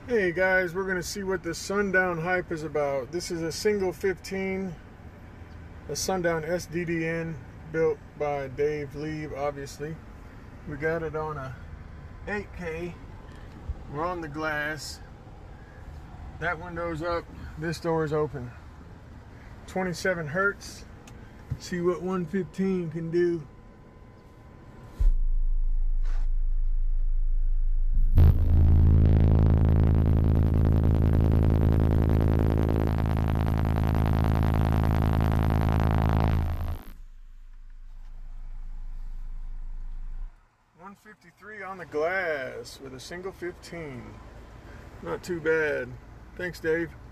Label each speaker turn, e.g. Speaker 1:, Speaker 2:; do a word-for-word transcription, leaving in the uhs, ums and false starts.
Speaker 1: Hey guys, we're going to see what the Sundown hype is about. This is a single fifteen, a Sundown S D D N built by Dave Leave, obviously. We got it on a eight K. We're on the glass. That window's up, this door is open. twenty-seven hertz. See what one fifteen can do. one fifty-three on the glass with a single fifteen. Not too bad. Thanks, Dave.